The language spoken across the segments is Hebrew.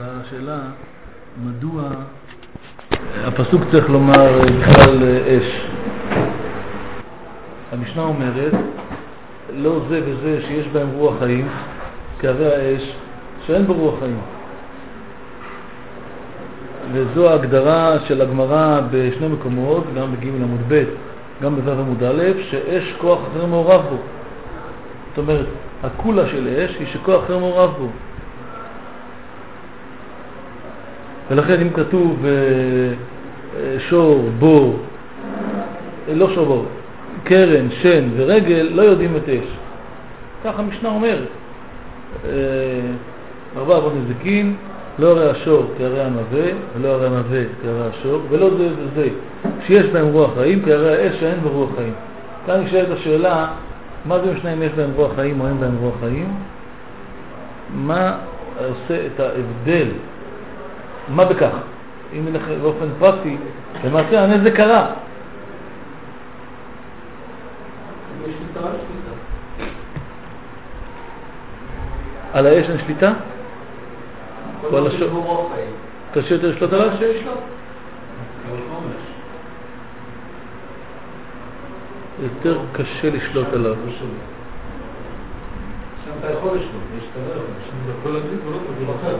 השאלה, מדוע הפסוק צריך לומר בכלל אש? המשנה אומרת, לא זה וזה שיש בהם רוח חיים, כהרי האש, שאין בו רוח חיים. וזו ההגדרה של הגמרא בשני מקומות, גם בג' עמוד ב', גם בו' עמוד א', שאש כוח אחר מעורב בו. זאת אומרת, הכולה של אש היא שכוח אחר מעורב בו. ולכן אם כתוב שור, בור, לא שור בור, קרן, שן ורגל, לא יודעים את אש. כך המשנה אומרת. ארבע אבות נזיקין, לא הרי השור כהרי המווה, ולא הרי המווה כהרי השור, ולא זה וזה. שיש בהם רוח חיים, כהרי האש שאין בו רוח חיים. כאן נשאלת השאלה, מה זה משנה אם יש בהם רוח חיים או אין בהם רוח חיים? מה עושה את ההבדל? מה בכך? אם נלך באופן פרקטי, למעשה הנזק קרה. יש שליטה על שליטה. על האש אין שליטה? או על השור? קשה יותר לשלוט עליו? קשה לשלוט. יותר קשה לשלוט עליו. שם אתה יכול לשלוט, יש אתה לא יכול להזיק ולא תביא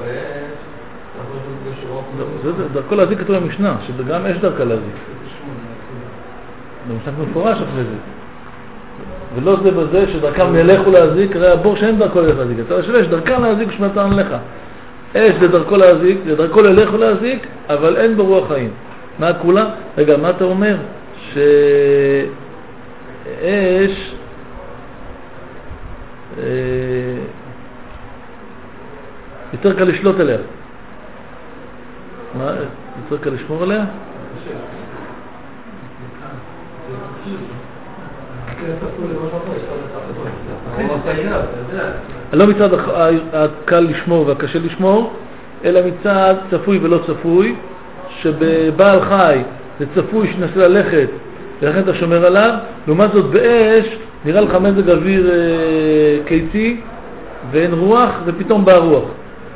אחר. דרכו להזיק כתוב במשנה, שגם אש דרכה להזיק. במשנה מפורש אחרי זה. ולא זה בזה שדרכם ילכו להזיק, הרי הבור שאין דרכו ללך להזיק. אתה חושב יש דרכם להזיק ושמתן לך. אש זה דרכו להזיק, זה דרכו ללכו להזיק, אבל אין בו רוח חיים. מה הכולה? רגע, מה אתה אומר? שאש יותר קל לשלוט עליה. מה? יותר קל לשמור עליה? לא מצד הקל לשמור והקשה לשמור, אלא מצד צפוי ולא צפוי, שבבעל חי זה צפוי שנסה ללכת ולכן אתה שומר עליו, לעומת זאת באש נראה לך מזג אוויר קיצי ואין רוח ופתאום בא רוח.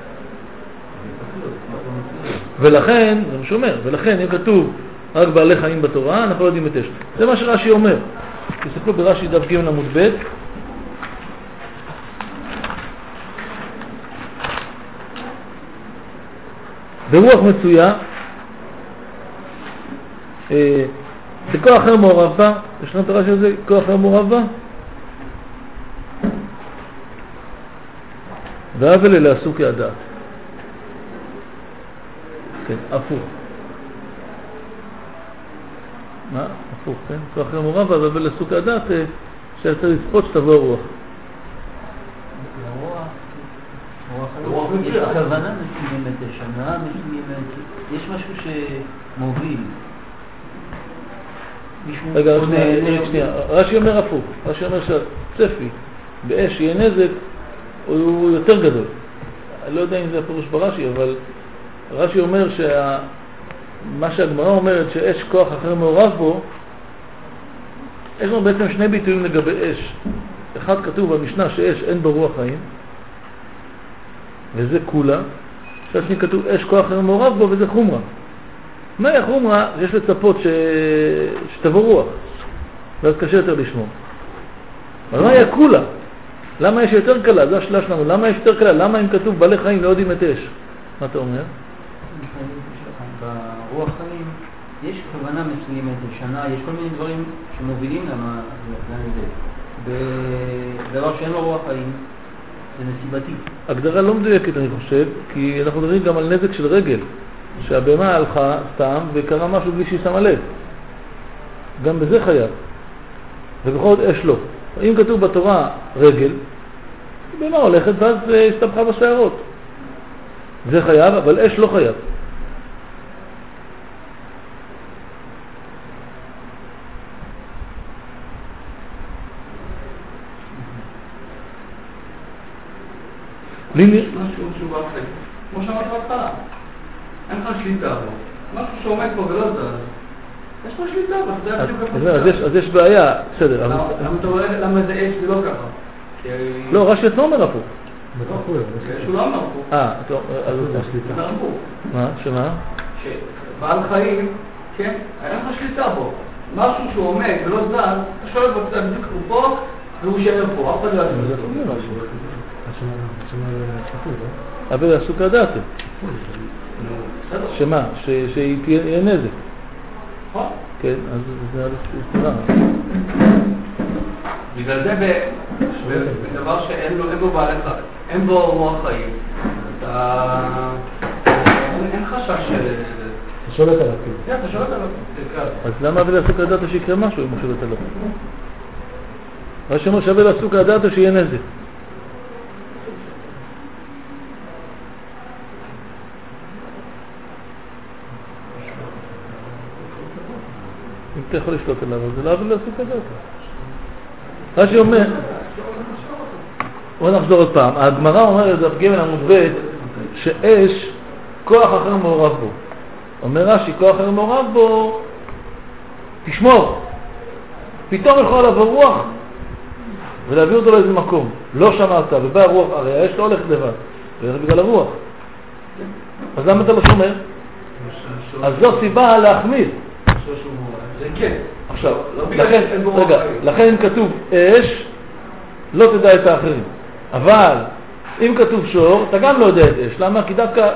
ולכן, זה שומר, ולכן אם כתוב רק בעלי חיים בתורה, אנחנו לא יודעים את אש. זה מה שרש"י אומר. תסתכלו ברש"י דף ג' עמוד ב', ברוח מצויה, זה כוח אחר מעורב בה, בשנות את הרש"י הזה, כוח אחר מעורב בה, והאבל אלה עשו כהדעת. כן, הפוך. מה? הפוך, כן? כוח אחר מעורב בה, והאבל עשו כהדעת, שאתה לצפות שתבוא הרוח. הכוונה מסוימת, השנה מסוימת, יש משהו שמוביל. רגע, שנייה, רש"י אומר הפוך, רש"י אומר שהצפי באש יהיה נזק הוא יותר גדול. אני לא יודע אם זה הפירוש ברש"י, אבל רש"י אומר מה שהגמרא אומרת שאש כוח אחר מעורב בו, יש לנו בעצם שני ביטויים לגבי אש. אחד כתוב במשנה שאש אין בו רוח חיים, וזה כולה, שהשני כתוב אש כוח אחר מעורב בו, וזה חומרה. מה היא החומרה? יש לצפות שתבוא רוח, ואז קשה יותר לשמור. אבל מה היא הכולה? למה יש יותר קלה? זו השאלה שלנו. למה יש יותר קלה? למה אם כתוב בעלי חיים לא יודעים את אש? מה אתה אומר? ברוח חיים יש כוונה מסוימת, שנה, יש כל מיני דברים שמובילים לזה. בדבר שאין לו רוח חיים, זה נסיבתי. הגדרה לא מדויקת אני חושב, כי אנחנו מדברים גם על נזק של רגל, שהבהמה הלכה סתם וקרה משהו בלי שהיא שמה לב. גם בזה חייב. ובכל זאת אש לא. אם כתוב בתורה רגל, הבהמה הולכת ואז הסתבכה בשערות. זה חייב, אבל אש לא חייב. משהו אחר. כמו שאמרת בהתחלה, אין לך שליטה בו. משהו שעומד פה ולא זז. יש לך שליטה בו. אז יש בעיה, בסדר. למה זה אש ולא ככה? לא, רש"י עצמו אומר הפוך. שהוא לא אמר פה. אז זה אמרו. מה? שמה? שבעל חיים, כן, אין לך שליטה בו. משהו שהוא עומד ולא זז, אתה שואל בו, אתה בדיוק הוא פה, והוא יישאר פה, אף אחד לא יעשה אותו. אבל הסוכה דעתו. שמה? שיהיה נזק. כן, אז זה על הסתירה. בגלל זה בדבר שאין בו בעלי חיים, אין בו רוח חיים, אין חשש של... אתה שולט עליו. כן, אתה שולט עליו. אז למה אבל הסוכה דעתו שיקרה משהו אם הוא שולט עליו? מה שאומר שווה לסוכה דעתו שיהיה נזק. אם אתה יכול לשלוט עליו, אז זה לא אבל לסוכה דעתו. מה שאומר... בוא נחזור עוד פעם. הגמרא אומרת, דף ג' עמוד ב', שאש, כוח אחר מעורב בו. אומר רש"י, כוח אחר מעורב בו, תשמור. פתאום יכול לבוא רוח ולהביא אותו לאיזה מקום. לא שמעת, ובא הרוח, הרי האש לא הולכת לבד. וזה בגלל הרוח. אז למה אתה לא שומר? אז זו סיבה להחמיר. זה כן. עכשיו, לכן אם כתוב אש, לא תדע את האחרים. אבל אם כתוב שור, אתה גם לא יודע את אש. למה? כי דווקא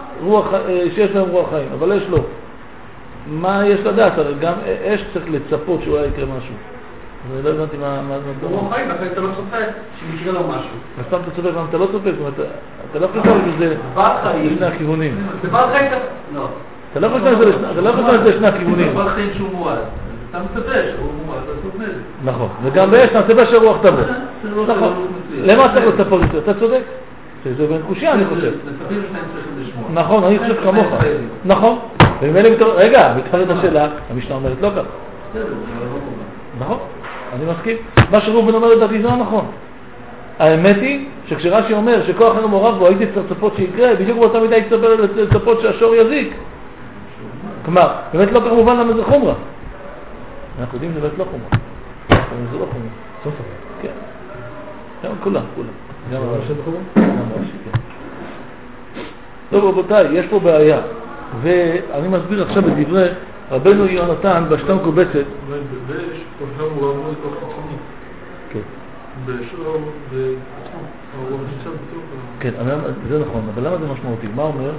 שיש להם רוח חיים, אבל אש לא. מה יש לדעת? הרי גם אש צריך לצפות שאולי יקרה משהו. אז אני לא הבנתי מה זה. רוח חיים, לכן אתה לא צופה שיקרה לו משהו. אז פעם אתה צופה, פעם אתה לא צופה, זאת אומרת, אתה לא חושב שזה לשני הכיוונים. זה בעל חיים, לא. אתה לא חושב שזה לשני הכיוונים. זה בעל חיים שהוא מועד. אתה מצפה שהוא מועד, אתה צופה את זה. נכון, וגם באש אתה מצפה שהרוח תבוא. נכון. למה צריך לצפות את זה? אתה צודק. זה בין קושיה, אני חושב. מצפים שניים צריכים לשמוע. נכון, אני חושב כמוך. נכון. רגע, מתחלת השאלה, המשנה אומרת לא ככה. נכון, אני מסכים. מה שרובן אומר לדעתי זה נכון. האמת היא שכשרש"י אומר שכוח אחר מעורב בו, הייתי צריך לצפות שיקרה, בדיוק באותה מידה הייתי לצפות שהשור יזיק. כלומר, באמת לא כך מובן למה זה חומרה. אנחנו יודעים שזה באמת לא חומרה. זה לא חומרה. סוף. כן. גם כולם. גם הרש"י בחומרה? גם הרש"י, כן. טוב רבותיי, יש פה בעיה. ואני מסביר עכשיו בדברי רבנו יונתן בשתה מקובצת. באש, כוחם הוא רמוז כוח חיצוני. כן. בשור ובעצמו. הוא נמצא בתוך... כן, זה נכון, אבל למה זה משמעותי? מה אומר?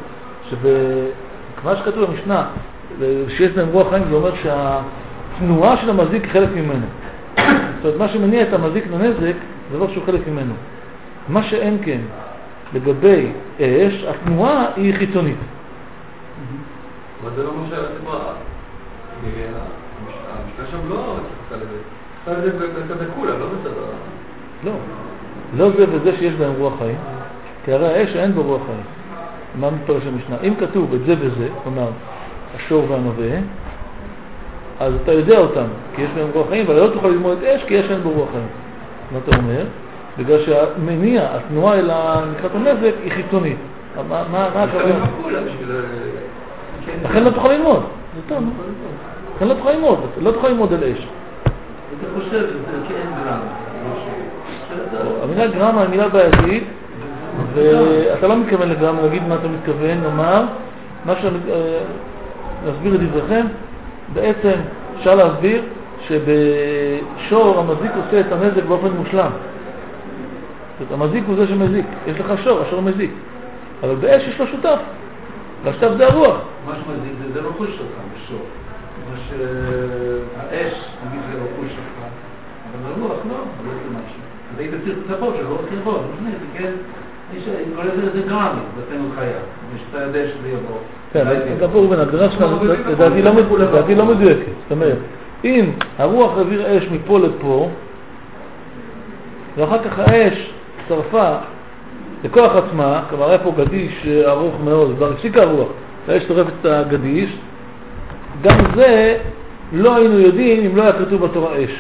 שכמה שכתוב במשנה, שיש להם רוח חיים, זה אומר שהתנועה של המזיק היא חלק ממנו. זאת אומרת, מה שמניע את המזיק לנזק, זה דבר שהוא חלק ממנו. מה שאין כן, לגבי אש, התנועה היא חיצונית. אבל זה לא מה שהיה דיברה. המשנה שם לא התייחסה לזה. התייחסה לזה בקולה, לא בסדר. לא. לא זה וזה שיש בהם רוח חיים, כי הרי האש אין בו רוח חיים. מה מתפרש המשנה? אם כתוב את זה וזה, כלומר, השור והנווה, אז אתה יודע אותם, כי יש בהם רוח חיים, אבל לא תוכל ללמוד את אש, כי יש אין בו רוח חיים. מה אתה אומר? בגלל שהמניע, התנועה אל נקראת הנזק, היא חיצונית. מה הכוונה? לכן לא תוכל ללמוד. זה טוב, נו. לכן לא תוכל ללמוד. לא תוכל ללמוד על אש. אתה חושב שזה כן גרם. המילה גרמה היא מילה בעייתית, ואתה לא מתכוון לגרמה, להגיד מה אתה מתכוון, נאמר, מה להסביר את דבריכם, בעצם אפשר להסביר שבשור המזיק עושה את הנזק באופן מושלם. זאת אומרת, המזיק הוא זה שמזיק, יש לך שור, השור מזיק, אבל באש יש לו שותף, והשותף זה הרוח. מה שמזיק זה רכוש שלך בשור, מה שהאש, נגיד זה רכוש שלך, אבל הרוח לא, אבל זה משהו. אז היית צריך לצפות שלא תרבו, זה כן, כל זה גרמי, בתנו חיה, ושאתה יודע שזה יבוא. כן, אבל פה בן הגדרה שלך, לדעתי לא מדויקת. זאת אומרת, אם הרוח העביר אש מפה לפה, ואחר כך האש צרפה לכוח עצמה, כלומר היה פה גדיש ארוך מאוד, כבר הפסיקה הרוח, האש צורפת את הגדיש, גם זה לא היינו יודעים אם לא היה כתוב בתורה אש.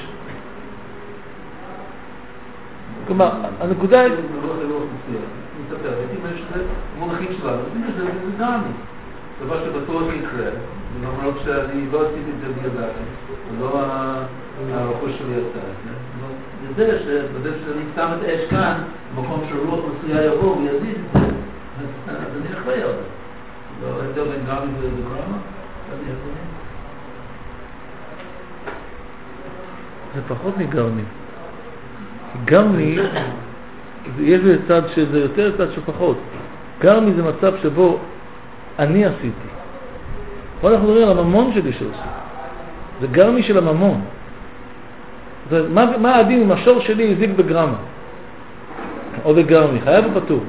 כלומר, הנקודה היא... אני מספר, הייתי שזה מונחים שלנו, זה גרמי. דבר שבטוח יקרה, למרות שאני לא עשיתי את זה בידיים, לא הרכוש שלי עשה את זה. זה שבדרך שאני שם את האש כאן, במקום שרוח מסויה יבוא ויזיז את זה, אז אני אחראי על זה. לא הבדל בין גרמי וגרמה, אני אחראי. זה פחות מגרמי. גרמי, יש לי צד שזה יותר צד שפחות. גרמי זה מצב שבו אני עשיתי. פה אנחנו מדברים על הממון שלי שעושה. זה גרמי של הממון. מה הדין אם השור שלי הזיק בגרמה? או בגרמי, חייב או פטור?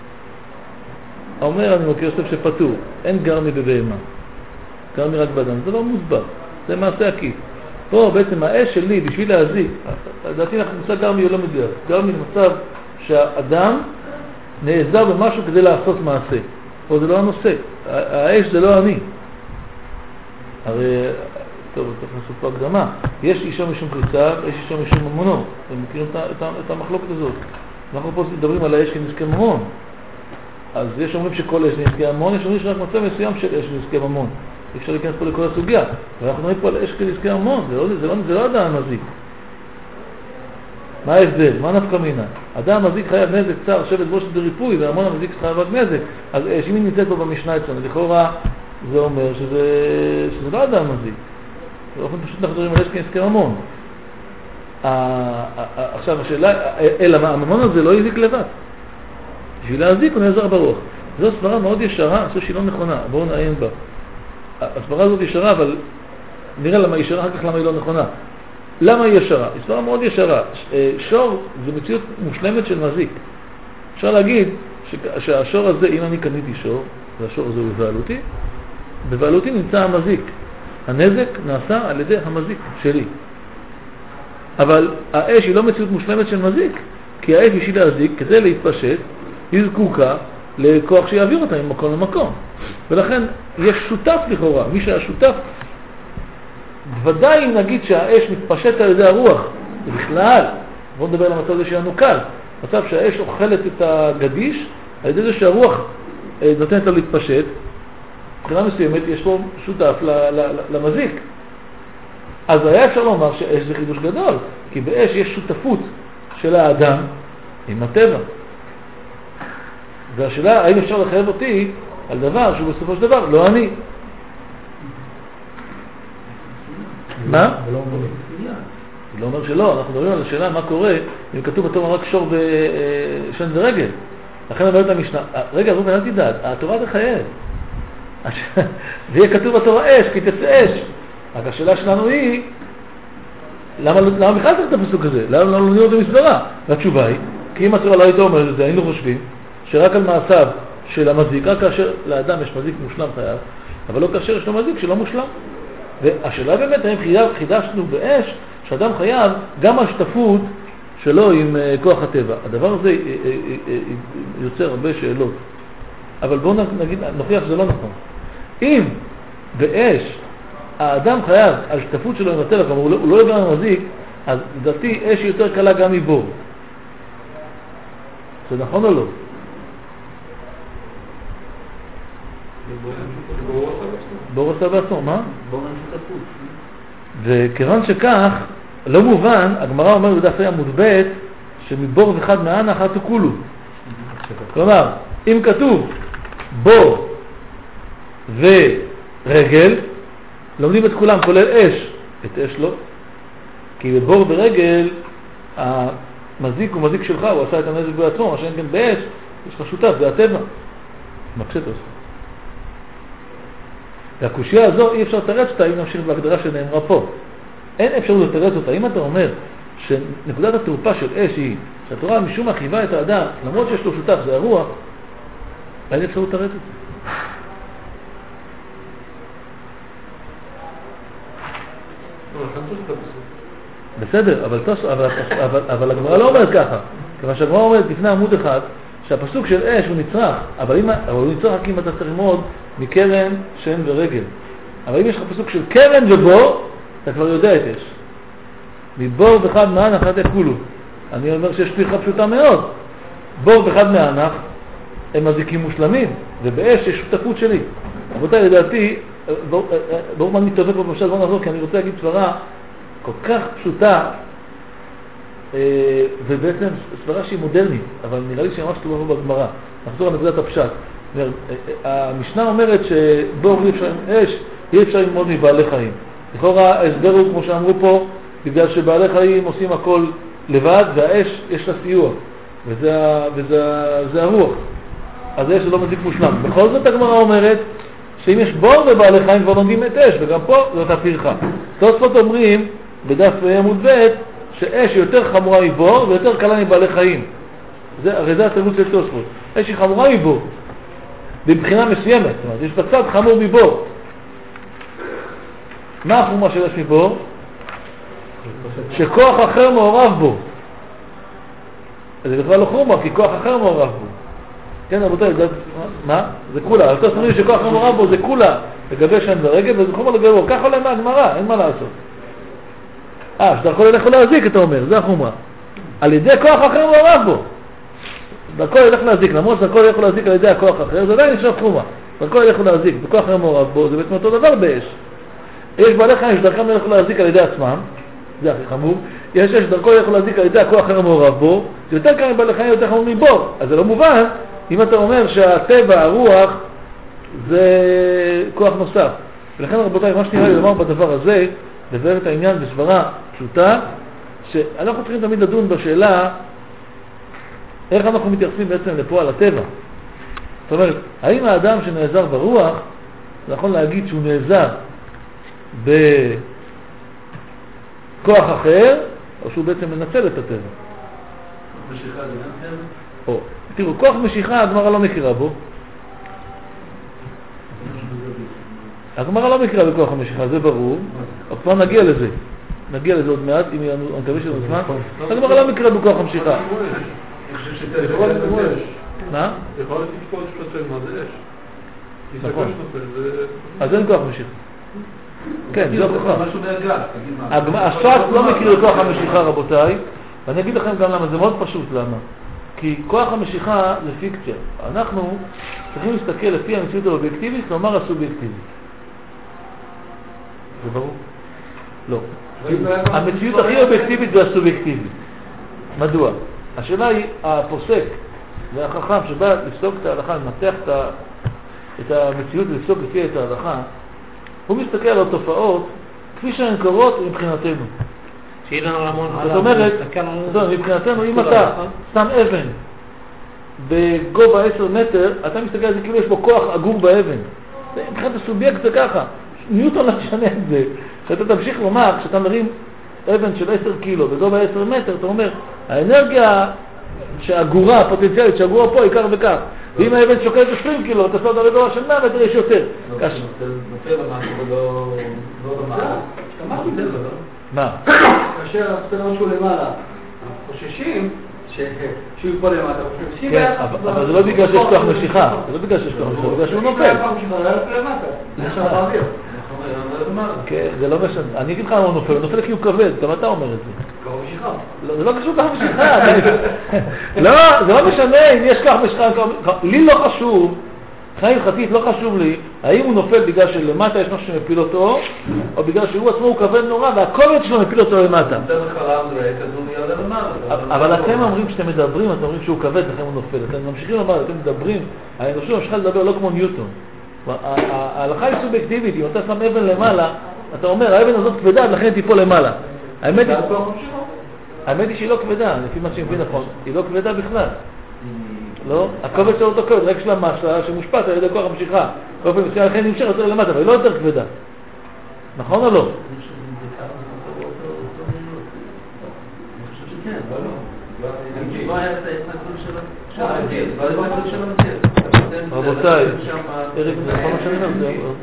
אומר אני מכיר יוסף שפטור, אין גרמי בבהמה. גרמי רק באדם, זה לא מוסבר, זה מעשה עקיף. פה בעצם האש שלי בשביל להזיק, לדעתי אנחנו מושג גרמי הוא לא מדויק. גרמי זה מצב שהאדם נעזר במשהו כדי לעשות מעשה. פה זה לא הנושא, האש זה לא אני. הרי, טוב, צריך לעשות פה הקדמה. יש אישה משום קריצה, יש אישה משום ממונו. אתם מכירים את המחלוקת הזאת. אנחנו פה מדברים על האש כנזקי ממון. אז יש אומרים שכל אש נזקי ממון, יש אומרים שרק מצב מסוים של אש נזקי ממון. אפשר להיכנס פה לכל הסוגיה. ואנחנו מדברים פה על אש כנזקי ממון, זה לא אדם מזיק. מה ההבדל? מה נפקא מינה? אדם מזיק חייב נזק, צער, שבט בושת בריפוי, והמון המזיק חייב רק נזק. אז אם היא נמצאת פה במשנה אצלנו, לכאורה זה אומר שזה לא אדם מזיק. באופן פשוט אנחנו מדברים על אש כנזקי ממון. עכשיו השאלה, אלא מה, הממון הזה לא יזיק לבד. בשביל להזיק הוא נעזר ברוח. זו סברה מאוד ישרה, אני חושב שהיא לא נכונה, בואו נעיין בה. הסברה הזאת ישרה, אבל נראה למה היא ישרה, אחר כך למה היא לא נכונה. למה היא ישרה? היא סברה מאוד ישרה. שור זה מציאות מושלמת של מזיק. אפשר להגיד שהשור הזה, אם אני קניתי שור, והשור הזה הוא בבעלותי, בבעלותי נמצא המזיק. הנזק נעשה על ידי המזיק שלי. אבל האש היא לא מציאות מושלמת של מזיק, כי האש בשביל להזיק, כדי להתפשט, היא זקוקה לכוח שיעביר אותה ממקום למקום. ולכן יש שותף לכאורה, מי שהשותף, ודאי אם נגיד שהאש מתפשט על ידי הרוח, ובכלל, בואו נדבר על המצב הזה שלנו קל, מצב שהאש אוכלת את הגדיש, על ידי זה שהרוח נותנת לה להתפשט, מבחינה מסוימת יש פה שותף למזיק. אז היה אפשר לומר שאש זה חידוש גדול, כי באש יש שותפות של האדם עם הטבע. והשאלה, האם אפשר לחייב אותי על דבר שהוא בסופו של דבר לא אני? מה? ולא אומרים. הוא לא אומר שלא, אנחנו מדברים על השאלה מה קורה אם כתוב בתורה רק שור ושן ורגל. לכן אומרת המשנה, רגע, רובן, אל תדעת, התורה תחייב. ויהיה כתוב בתורה אש, כי תצא אש. רק השאלה שלנו היא, למה בכלל צריך את הפסוק הזה? למה לא נראה אותו מסברה? והתשובה היא, כי אם התורה לא הייתה אומרת את זה, היינו חושבים שרק על מעשיו של המזיק, רק כאשר לאדם יש מזיק מושלם חייב, אבל לא כאשר יש לו מזיק שלא מושלם. והשאלה באמת, האם חידשנו באש, שאדם חייב גם השתפות שלו עם כוח הטבע. הדבר הזה יוצר הרבה שאלות. אבל בואו נוכיח שזה לא נכון. אם באש האדם חייב על שתפות שלו עם הטבע, כלומר הוא לא יבוא מזיק, אז לדעתי אש היא יותר קלה גם מבור. זה נכון או לא? בור עשה בעצמו, מה? בור אין שותפות. וכיוון שכך, לא מובן, הגמרא אומר בדף עמוד ב' שמבור וחד מהאנח אתו כולו. כלומר, אם כתוב בור ורגל, לומדים את כולם, כולל אש. את אש לא. כי בבור ורגל, המזיק הוא מזיק שלך, הוא עשה את הנזק בעצמו, מה שאין כן באש, יש לך שותף, זה הטבע. מקשט עושה. והקושיה הזו אי אפשר לתרץ אותה אם נמשיך בהגדרה שנאמרה פה. אין אפשרות לתרץ אותה. אם אתה אומר שנקודת התורפה של אש היא שהתורה משום מה חייבה את האדם, למרות שיש לו שותף, זה הרוח, אין אפשרות לתרץ את זה. בסדר, אבל הגמרא לא אומרת ככה. כיוון שהגמרא אומרת לפני עמוד אחד שהפסוק של אש הוא נצרך, אבל הוא נצרך רק אם אתה צריך ללמוד מקרן, שן ורגל. אבל אם יש לך פסוק של קרן ובור, אתה כבר יודע את אש. מבור וחד מהאנח אתו כולו. אני אומר שיש פרחה פשוטה מאוד. בור וחד מהאנח הם מזיקים מושלמים, ובאש יש שותפות שלי. רבותיי, לדעתי, בואו מה מתאבק בפרשת, בואו נחזור, כי אני רוצה להגיד סברה כל כך פשוטה, ובעצם סברה שהיא מודרנית, אבל נראה לי שממש לא ברור בגמרא. נחזור לנקודת הפשט. המשנה אומרת שבור אי אפשר ללמוד מבעלי חיים. לכאורה ההסבר הוא, כמו שאמרו פה, בגלל שבעלי חיים עושים הכל לבד, והאש יש לה סיוע, וזה הרוח. אז האש זה לא מזיק מושלם. בכל זאת הגמרא אומרת שאם יש בור בבעלי חיים כבר לומדים את אש, וגם פה זאת הפרחה. תוספות אומרים בדף עמוד ב' שאש יותר חמורה מבור ויותר קלה מבעלי חיים. הרי זה התירוץ של תוספות. אש היא חמורה מבור מבחינה מסוימת, זאת אומרת, יש בצד חמור מבור. מה החומה של אש מבור? שכוח אחר מעורב בו. זה בכלל לא חומה, כי כוח אחר מעורב בו. כן, רבותיי, מה? זה כולה. אז תסתכלו שכוח אחר מעורב בו זה כולה לגבי שם ורגל, וזה חומה לגבי בו. ככה עולה מהגמרא, אין מה לעשות. שדרכו ילך להזיק, אתה אומר, זה החומה. על ידי כוח אחר מעורב בו. דרכו ילך להזיק, למרות שדרכו ילך להזיק על ידי הכוח אחר, זה עדיין נשאר חומה. דרכו ילך להזיק, וכוח אחר מעורב בו, זה בעצם אותו דבר באש. יש בעלי חיים שדרכם ילך להזיק על ידי עצמם, זה הכי חמור. יש שדרכו ילך להזיק על ידי הכוח אחר מעורב בו, זה יותר קל מבעלי חיים יותר חמור מבור. אז זה לא מובן אם אתה אומר שהטבע, הרוח, זה כוח נוסף. ולכן רבותיי, מה שנראה לי לומר בדבר הזה, לדבר את העניין בסברה פשוטה, שאנחנו צריכים תמיד לדון בשאלה איך אנחנו מתייחסים בעצם לפה על הטבע. זאת אומרת, האם האדם שנעזר ברוח, זה יכול להגיד שהוא נעזר בכוח אחר, או שהוא בעצם מנצל את הטבע? משיכה זה גם טבע? או, תראו, כוח משיכה הגמרא לא מכירה בו. הגמרא לא מכירה בכוח המשיכה, זה ברור. אבל כבר נגיע לזה. נגיע לזה עוד מעט, אם אני מקווה שזה זמן. הגמרא לא מכירה בכוח המשיכה. מה? יכול להיות תקפות שפטר, מה זה אש? נכון. אז אין כוח משיכה. כן, זה הוכחה. הש"ס לא מכיר בכוח המשיכה, רבותיי, ואני אגיד לכם גם למה, זה מאוד פשוט למה. כי כוח המשיכה זה פיקציה. אנחנו צריכים להסתכל לפי המציאות האובייקטיבית, כלומר הסובייקטיבית. זה ברור? לא. המציאות הכי אובייקטיבית זה הסובייקטיבית. מדוע? השאלה היא, הפוסק והחכם שבא לפסוק את ההלכה, למתח את המציאות ולפסוק לפי את ההלכה, הוא מסתכל על התופעות כפי שהן קורות מבחינתנו. זאת אומרת, מבחינתנו, אם אתה שם אבן בגובה 10 מטר, אתה מסתכל על זה כאילו יש בו כוח אגור באבן. מבחינת הסובייקט זה ככה. ניוטון לא משנה את זה. כשאתה תמשיך לומר, כשאתה מרים אבן של 10 קילו בגובה 10 מטר, אתה אומר, האנרגיה שהגורה, הפוטנציאלית שהגורה פה היא כך וכך. ואם האבן שוקלת 20 קילו, אתה שואל בגובה של 100 מטר יש יותר. נופל למשהו ולא במעלה. אמרתי את זה, לא? מה? כאשר הספנות שהוא למעלה, אנחנו חוששים שהוא יפול למטה, כן, אבל זה לא בגלל שיש כוח משיכה, זה לא בגלל שיש כוח משיכה, זה בגלל שהוא נופל. כן, זה לא משנה, אני אגיד לך למה הוא נופל, הוא נופל כי הוא כבד, גם אתה אומר את זה. כוח משיכה. זה לא קשור כוח משיכה, לא, זה לא משנה אם יש כוח משיכה, לי לא חשוב, מבחינה הלכתית לא חשוב לי, האם הוא נופל בגלל שלמטה יש משהו שמפיל אותו, או בגלל שהוא עצמו הוא כבד נורא, והכובד שלו מפיל אותו למטה. אבל אתם אומרים שאתם מדברים, אתם אומרים שהוא כבד, לכן הוא נופל. אתם ממשיכים לומר, אתם מדברים, האנושות ממשיכה לדבר לא כמו ניוטון. ההלכה היא סובייקטיבית, אם אתה שם אבן למעלה, אתה אומר, האבן הזאת כבדה, לכן היא תיפול למעלה. האמת היא שהיא לא כבדה, לפי מה שאני מבין נכון, היא לא כבדה בכלל. לא? הכובד שלו אותו כובד, רק של המסה שמושפעת על ידי כוח המשיכה. באופן מסוים לכן נמשך יותר למטה, אבל היא לא יותר כבדה. נכון או לא? רבותיי, אריק, זה כל מה שאני אומר,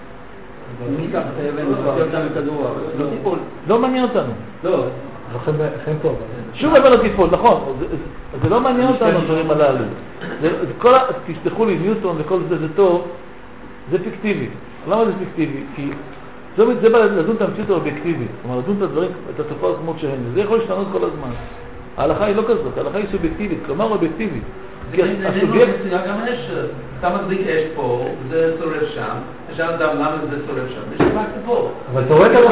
לא מעניין אותנו. לא, לכן טוב. שום אבן לא תיפול, נכון, זה לא מעניין אותנו הדברים הללו. תסתכלו לי, ניוטון וכל זה טוב, זה פיקטיבי. למה זה פיקטיבי? כי זה בא לדון את המציאות האובייקטיבית, כלומר לדון את הדברים, את התופעות כמות שהן, וזה יכול להשתנות כל הזמן. ההלכה היא לא כזאת, ההלכה היא סובייקטיבית, כלומר אובייקטיבית. הסובייקט... גם אש, אתה מדליק אש פה, זה שורף שם, ושם אדם למה זה שורף שם, יש רק פה. אבל אתה רואה את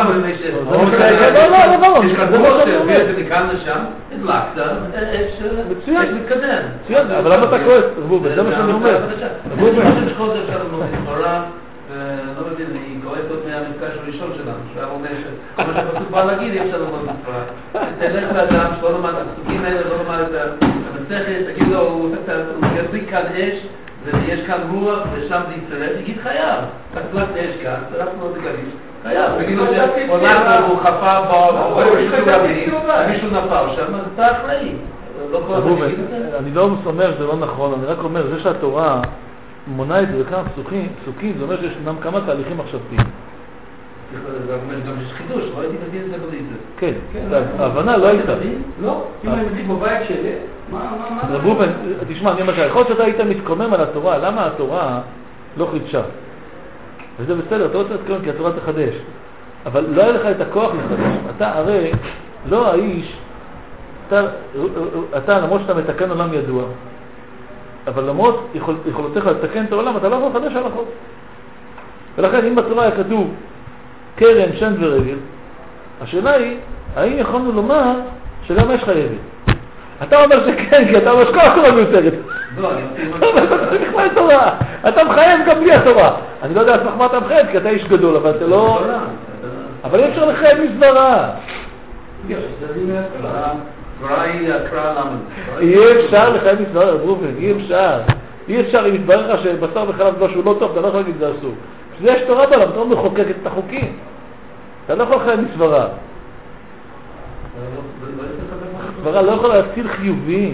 יש כאן פה שהביא את זה מכאן לשם, הדלקת, אש מתקדם. מצוין, אבל למה אתה כועס? זה מה שאני אומר. אני חושב שכל זה אפשר ללמוד לכאורה, לא מבין, אני כועס עוד מהמפגש הראשון שלנו, שהוא היה אומר שמה שפסוק בא להגיד, אי אפשר ללמוד לכאורה. תלך לאדם שלא למד, הפסוקים האלה לא למד את המסכת, תגיד לו, הוא ידליק כאן אש, ויש כאן רוח, ושם זה יצטרף, יגיד חייב. תקלט אש כאן, ורפנו עוד גביש, חייב. תגידו שעולם הוא חפה בו, מישהו נפל שם, אז אתה אחראי. אני לא אומר שזה לא נכון, אני רק אומר, זה שהתורה מונה את זה בכמה פסוקים, זה אומר שיש כמה תהליכים מחשבתיים. גם יש חידוש, לא הייתי מבין את זה בלי זה. כן, ההבנה לא הייתה. לא, אם אני מבין בבית שלי, רבובן, תשמע, אני אומר לך, יכול להיות שאתה היית מתקומם על התורה, למה התורה לא חידשה? וזה בסדר, אתה לא צריך להתקומם כי התורה תחדש. אבל לא היה לך את הכוח לחדש. אתה הרי לא האיש, אתה למרות שאתה מתקן עולם ידוע, אבל למרות יכולותיך לתקן את העולם, אתה לא יכול לחדש הלכות. ולכן אם בתורה היה כתוב קרן, שן ורגל, השאלה היא, האם יכולנו לומר שגם יש חייבת? אתה אומר שכן, כי אתה אומר שכל התורה מיותרת. לא, אני אתה מחייב גם בלי התורה. אני לא יודע על סמך מה אתה מחייב, כי אתה איש גדול, אבל אתה לא... אבל אי אפשר לחייב מסברה. אי אפשר לחייב מסברה, רבובן, אי אפשר. אי אפשר, אם מתברר לך שבשר וחלב דבר שהוא לא טוב, אתה לא יכול להגיד זה אסור. שזה יש תורה בעולם, אתה לא מחוקק את החוקים. אתה לא יכול לחייב מסברה. מסברה לא יכולה להציל חיובים.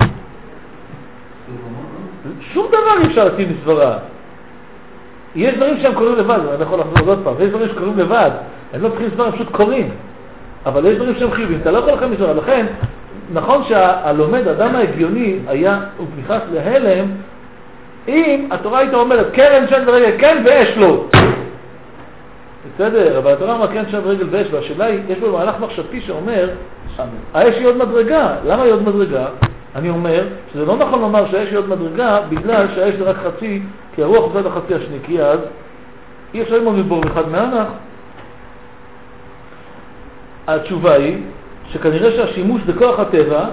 שום דבר אי אפשר להציל מסברה. יש דברים שהם קוראים לבד, אני יכול לחזור עוד פעם, יש דברים שקוראים לבד, הם לא צריכים מסברה, הם פשוט קוראים. אבל יש דברים שהם חיובים, אתה לא יכול לחייב מסברה. לכן, נכון שהלומד, האדם ההגיוני, הוא נכנס להלם, אם התורה הייתה אומרת, קרן, שן ורגל, כן ואש לא. בסדר, אבל התורה אומרת, כן, שן ורגל ואש, והשאלה היא, יש בו מהלך מחשבתי שאומר, האש היא עוד מדרגה. למה היא עוד מדרגה? אני אומר שזה לא נכון לומר שהאש היא עוד מדרגה, בגלל שהאש זה רק חצי, כי הרוח זה החצי השני, כי אז אי אפשר ללמוד מבור אחד מהנח. התשובה היא שכנראה שהשימוש בכוח הטבע,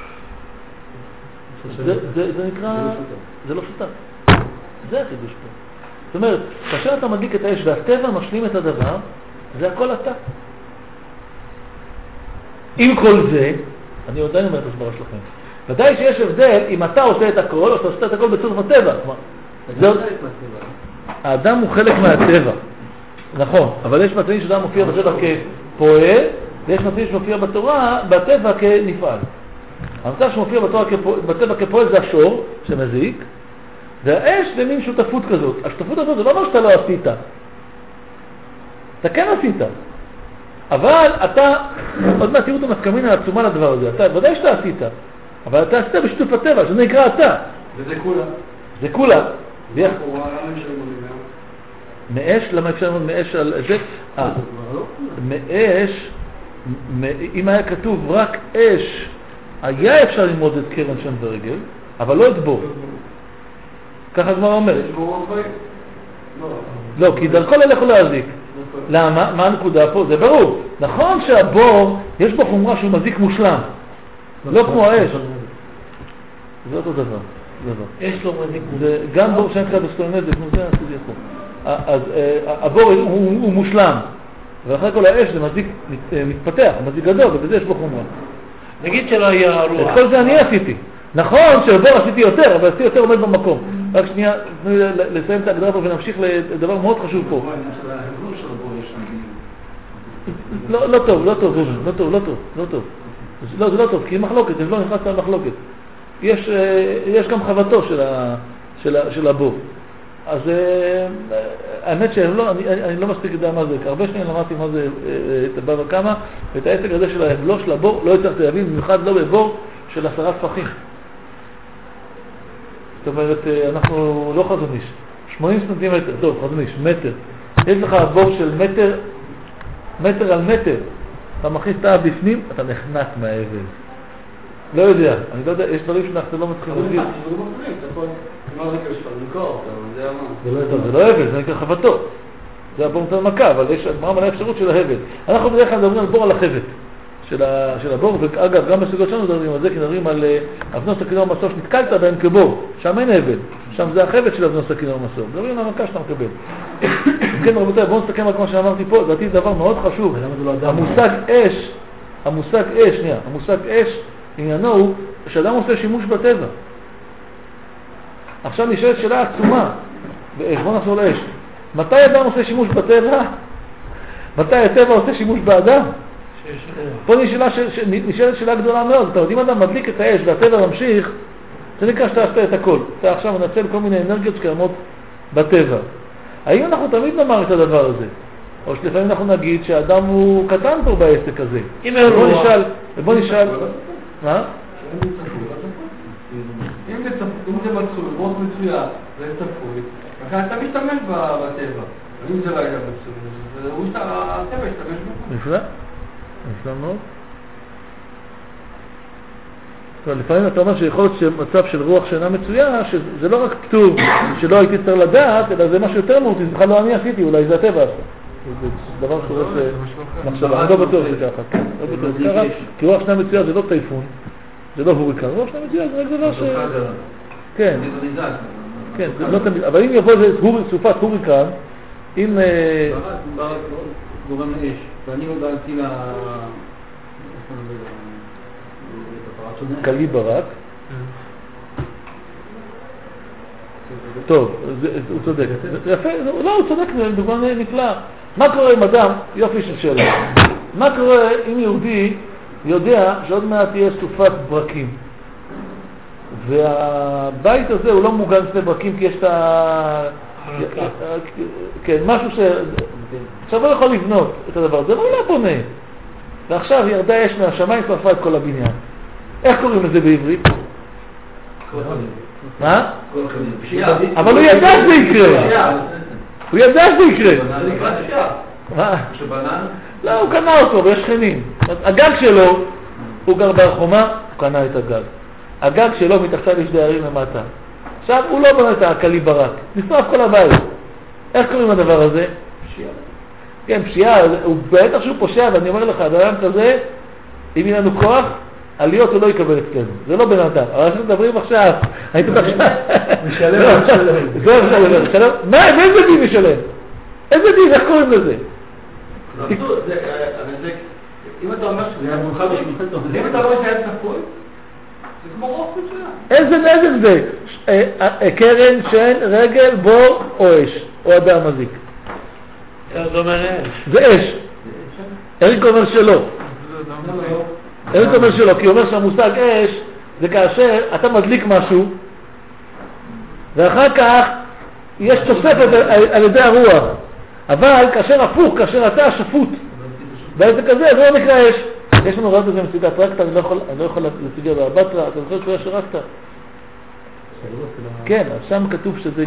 זה נקרא, זה לא שותף. זה החידוש פה. זאת אומרת, כאשר אתה מדליק את האש והטבע משלים את הדבר, זה הכל אתה. עם כל זה, אני עדיין אומר את הסברה שלכם. ודאי שיש הבדל אם אתה עושה את הכל, או אתה עושה את הכל בצורך הטבע. האדם הוא חלק מהטבע. נכון, אבל יש מצבים שאדם מופיע בטבע כפועל, ויש מצבים שמופיע בטבע כנפעל. המצב שמופיע בטבע כפועל זה השור שמזיק, והאש זה מין שותפות כזאת. השותפות הזאת זה לא אומר שאתה לא עשית. אתה כן עשית. אבל אתה, עוד מעט תראו את המסקמין העצומה לדבר הזה, אתה ודאי שאתה עשית, אבל אתה עשית בשיתוף הטבע, שזה נקרא אתה. וזה כולה. זה כולה. מאש, למה אפשר ללמוד מאש על זה? מאש, אם היה כתוב רק אש, היה אפשר ללמוד את קרן שן ורגל, אבל לא את בור. ככה הגמרא אומרת. לא, כי דרכו ללך להזיק. למה? מה הנקודה פה? זה ברור. נכון שהבור, יש בו חומרה שהוא מזיק מושלם. לא כמו האש. זה אותו דבר. אש לא מזיק מושלם. גם בור שאין קצת בסטרנזק, זה עשיתי פה. אז הבור הוא מושלם. ואחרי כל האש זה מזיק מתפתח, מזיק גדול, ובזה יש בו חומרה. נגיד שלא היה רוח. את כל זה אני עשיתי. נכון שבבור עשיתי יותר, אבל עשיתי יותר עומד במקום. רק שנייה, לסיים את ההגדרה פה ונמשיך לדבר מאוד חשוב פה. לא טוב, לא טוב, לא טוב, לא טוב, לא טוב. לא, זה לא טוב, כי היא מחלוקת, זה לא נכנס למחלוקת. יש גם חוותו של הבור. אז האמת שאני לא מספיק יודע מה זה, כי הרבה שנים למדתי מה זה את הבא וכמה, ואת העסק הזה של ההבלו של הבור לא הצלחתי להבין, במיוחד לא בבור של 10 טפחים. זאת אומרת, אנחנו לא חזוניש, 80 סנטימטר, טוב, חזוניש, מטר. יש לך בור של מטר על מטר, אתה מכניס את האב בפנים, אתה נחנק מהאבל. לא יודע, אני לא יודע, יש דברים שאנחנו לא מתחילים להגיד. זה לא הבל, זה נקרא חבטו. זה הבור נותן מכה, אבל יש מלא אפשרות של ההבל. אנחנו בדרך כלל מדברים על בור על החבט של הבור, ואגב, גם בסוגיות שלנו מדברים על זה, כי מדברים על אבנות סכינור מסור שנתקלת בהם כבור, שם אין הבל, שם זה החבט של אבנות סכינור מסור, מדברים על המכה שאתה מקבל. כן, רבותיי, בואו נסתכל על כמו שאמרתי פה, לדעתי זה דבר מאוד חשוב. המושג אש, עניינו הוא שאדם עושה שימוש בטבע. עכשיו נשאלת שאלה עצומה באש, בואו נחזור לאש. מתי אדם עושה שימוש בטבע? מתי הטבע עושה שימוש באדם? פה נשאלת שאלה גדולה מאוד. אתה יודע, אם אדם מדליק את האש והטבע ממשיך, זה נקרא שאתה עשתה את הכל. אתה עכשיו מנצל כל מיני אנרגיות שקיימות בטבע. האם אנחנו תמיד נאמר את הדבר הזה? או שלפעמים אנחנו נגיד שהאדם הוא קטן פה בעסק הזה. בוא נשאל... מה? אם זה מצוי, רוח מצויה, זה צפוי, לכן אתה משתמש בטבע. אם זה לא היה מצוי, הטבע ישתמש בו. נפלא מאוד. לפעמים אתה אומר שיכול להיות שמצב של רוח שאינה מצויה, שזה לא רק פטור שלא הייתי צריך לדעת, אלא זה משהו יותר מהותי, זה בכלל לא אני עשיתי, אולי זה הטבע עשה. זה דבר שדורש מחשבה, אני לא בטוח זה ככה. כי רוח שאינה מצויה זה לא טייפון, זה לא הוריקן, רוח שאינה מצויה זה רק דבר ש... כן, כן, לא תמיד, אבל אם יבוא איזה סופת הוריקן, אם... ברק גורם לאש, ואני הודעתי לה... קלי ברק. טוב, הוא צודק. יפה, לא, הוא צודק, זה דוגמה נפלאה. מה קורה עם אדם? יופי של שאלה. מה קורה אם יהודי יודע שעוד מעט תהיה סופת ברקים? והבית הזה הוא לא מוגן לפני ברקים כי יש את ה... כן, משהו ש... עכשיו הוא יכול לבנות את הדבר הזה, אבל הוא לא בונה. ועכשיו ירדה אש מהשמיים שרפה את כל הבניין. איך קוראים לזה בעברית? מה? אבל הוא ידע שזה יקרה. הוא ידע שזה יקרה. מה? לא, הוא קנה אותו, ויש שכנים. הגג שלו, הוא גר ברחומה, הוא קנה את הגג. הגג שלו מתחתיו יש דיירים למטה. עכשיו הוא לא בנה את הקלי ברק. נשרף כל הבית. איך קוראים לדבר הזה? פשיעה. כן, פשיעה. הוא בטח שהוא פושע, ואני אומר לך, אדם כזה, אם אין לנו כוח, עליות הוא לא יקבל אצלנו. זה לא בן אדם. אבל אנחנו מדברים עכשיו. הייתם עכשיו. משלם. משלם. מה? איזה דין משלם? איזה דין? איך קוראים לזה? אם אתה אומר שזה היה מולך בשביל... אם אתה רואה שהיה צפוי, זה כמו רוח מצוין. איזה נזק זה? קרן, שן, רגל, בור או אש? או אדם מזיק? זה אומר אש. זה אש. אריק אומר שלא. אריק אומר שלא, כי הוא אומר שהמושג אש זה כאשר אתה מדליק משהו ואחר כך יש תוספת על ידי הרוח. אבל כאשר הפוך, כאשר אתה שפוט בעצם כזה, זה לא נקרא אש. יש לנו ראות בזה מציגת רקטה, אני לא יכול להציגה בהבטרה, אתה זוכר שהוא היה שרקטה? כן, שם כתוב שזה...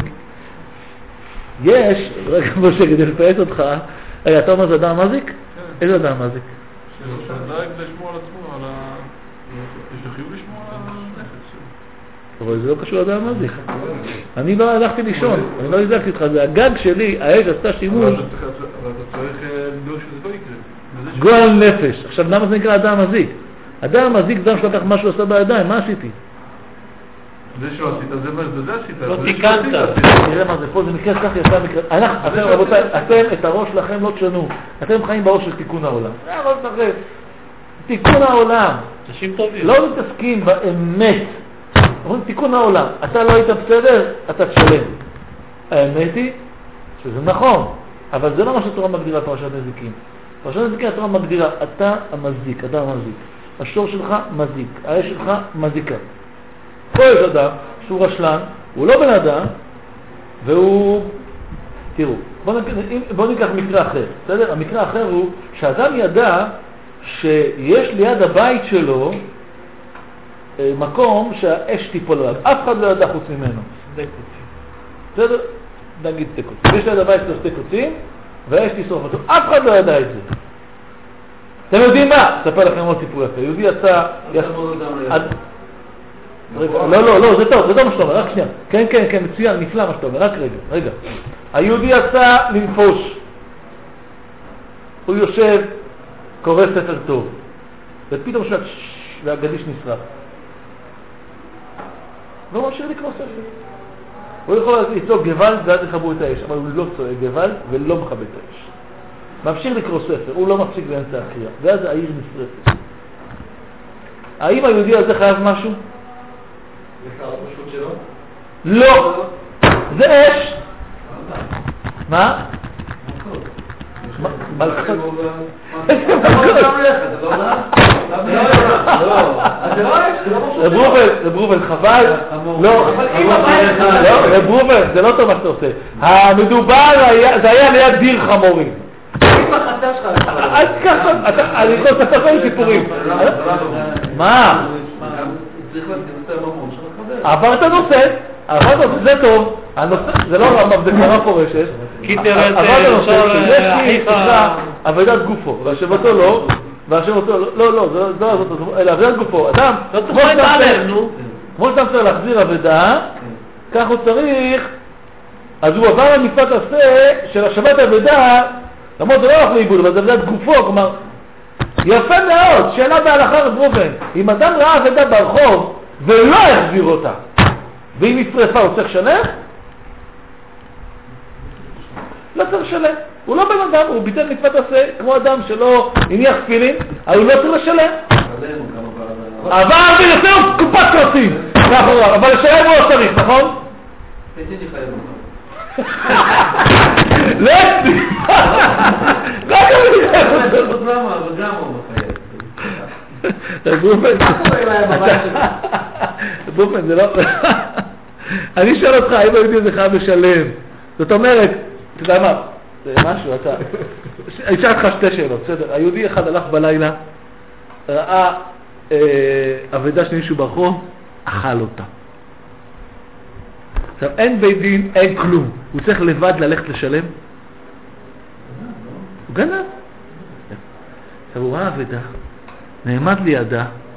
יש, רגע משה, כדי לפעט אותך, רגע, אתה אומר זה אדם מזיק? איזה אדם מזיק? שהדרג זה לשמור על עצמו, על ה... יש לחיוב לשמור על הנכס שלו. אבל זה לא קשור לאדם מזיק. אני לא הלכתי לישון, אני לא הזקתי אותך, זה הגג שלי, האש עשתה שימוש. אבל אתה צריך לדאוג שזה לא יקרה. גועל נפש. עכשיו, למה זה נקרא אדם מזיק? אדם מזיק זה שלקח משהו עשה בידיים, מה עשיתי? זה שהוא עשית, זה עשית. לא תיקנת. תראה מה זה פה, זה מקרה כך יצא מקרה. אתם רבותיי, אתם את הראש לכם לא תשנו. אתם חיים בראש של תיקון העולם. זה הראש לכם. תיקון העולם. אנשים טובים. לא מתעסקים באמת. אומרים תיקון העולם. אתה לא היית בסדר, אתה תשלם. האמת היא שזה נכון, אבל זה לא מה שהתורה מגדירה פרשת נזיקים. פרשת נזיקים התורה מגדירה, אתה המזיק, אדם המזיק. השור שלך מזיק, האש שלך מזיקה. פה יש אדם שהוא רשלן, הוא לא בן אדם, והוא... תראו, בואו ניקח מקרה אחר, בסדר? המקרה האחר הוא שאדם ידע שיש ליד הבית שלו מקום שהאש תיפול עליו. אף אחד לא ידע חוץ ממנו. שדה קוצים. בסדר? נגיד שדה קוצים. יש ליד הבית שלו שדה קוצים, והאש תשרוף אותו. אף אחד לא ידע את זה. אתם יודעים מה? אספר לכם עוד סיפור יפה. יהודי יצא... לא, זה טוב מה שאתה אומר, רק שנייה. כן, מצוין, נפלא מה שאתה אומר, רק רגע. היהודי יצא לנפוש. הוא יושב, קורא ספר טוב. ופתאום שומע והגדיש נשרף. והוא ממשיך לקרוא ספר. הוא יכול לצעוק גוואלד ואז יחברו את האש, אבל הוא לא צועק גוואלד ולא מכבה את האש. ממשיך לקרוא ספר, הוא לא מפסיק באמצע הקריאה, ואז העיר נשרפת. האם היהודי הזה חייב משהו? זה קרה פשוט שלו? לא! זה אש! מה? מה לחכות? רב רובן, חבל. רב רובן, זה לא טוב מה שאתה עושה. המדובר זה היה ליד דיר חמורים. אז ככה, אני יכול לספר כל סיפורים. מה? עברת נושא, זה טוב. זה לא רמב, זה קרה פורשת. כי תראה את יש לי סליחה, עבודת גופו, והשבתו לא, אלא עבודת גופו. אדם, כמו שאתה צריך להחזיר עבודה, כך הוא צריך, אז הוא עבר למצוות עשה של השבת עבודה, למרות זה לא הולך לאיבוד, אבל זה עבודת גופו, כלומר, יפה מאוד, שאלה בהלכה רב רובן, אם אדם ראה עבודה ברחוב ולא יחזיר אותה, ואם היא שרפה הוא צריך לשלם? לא צריך לשלם. הוא לא בן אדם, הוא ביטל מצוות עשה כמו אדם שלא הניח תפילין, אבל הוא לא צריך לשלם. אבל זה יוצא לו קופת כרסים, אבל לשלם הוא לא צריך, נכון? לא אצלי. רק אני חייב אותו. למה? אבל גם הוא מחייב. בופן, זה לא... אני שואל אותך, האם היהודי הזה חייב לשלם? זאת אומרת, אתה יודע מה? זה משהו, אתה... אני אשאל לך שתי שאלות, בסדר? היהודי אחד הלך בלילה, ראה עבודה של מישהו ברחוב, אכל אותה. עכשיו, אין בית דין, אין כלום. הוא צריך לבד ללכת לשלם? הוא גנב. עכשיו, הוא ראה עבודה, נעמד לידה,